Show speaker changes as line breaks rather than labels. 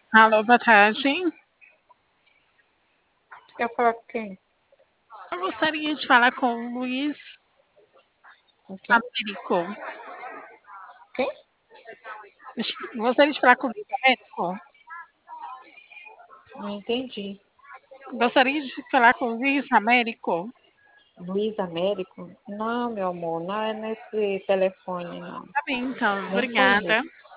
Alô, boa tarde.
Você quer falar com quem?
Eu gostaria de falar com o Luiz
Com quem?
Américo.
Quem?
Gostaria de falar com o Luiz Américo.
Não entendi.
Gostaria de falar com o Luiz Américo.
Luiz Américo? Não, meu amor, não é nesse telefone, não.
Tá bem, então,
Nem
obrigada.
conheço.